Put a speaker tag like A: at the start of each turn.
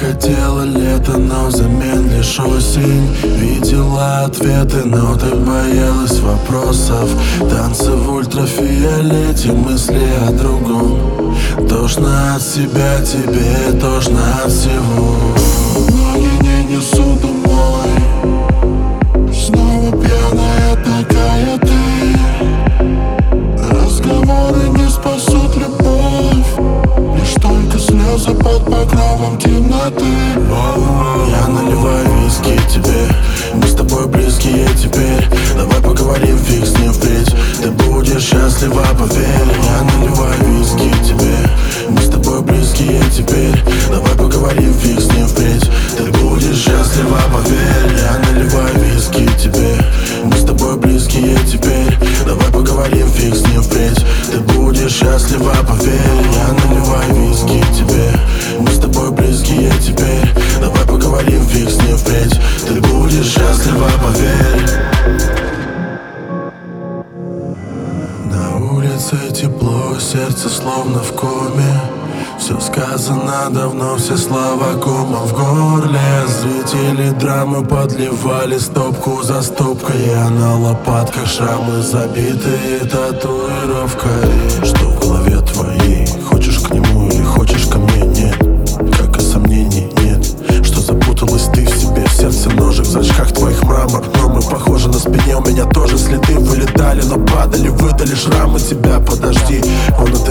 A: хотела лето, но взамен лишь осень. Видела ответы, но ты боялась вопросов. Танцы в ультрафиолете, мысли о другом. Тошно от себя, тебе тошно от всего. Ноги не несут домой. Снова пьяная такая ты. Разговоры не спасут любовь. Лишь только слезы под покровом темноты. Я наливаю виски тебе. Мы с тобой близкие теперь. Давай поговорим, фиг с ним впредь. Ты будешь счастлива, поверь. Я наливаю виски тебе. Мы с тобой близкие теперь. Давай поговорим, фиг с ним впредь. Ты будешь счастлива, поверь. Я наливаю виски тебе. Мы с тобой близкие теперь. Давай поговорим, фиг с ним впредь. Ты будешь счастлива, поверь. Я наливаю виски тебе. Мы с тобой близкие теперь. Давай поговорим, фиг с ним впредь. Ты будешь счастлива, поверь. На улице тепло, сердце словно в коме. Все сказано давно, все слова комом в горле. Зрители драмы подливали стопку за стопкой. А на лопатках шрамы, забитые татуировкой. Что в голове твоей? Хочешь к нему или хочешь ко мне? Нет, как и сомнений нет. Что запуталась ты в себе, в сердце ножик, в зрачках твоих мрамор. Но мы похожи, на спине у меня тоже следы вылетали, но падали, выдали шрамы. Тебя подожди, он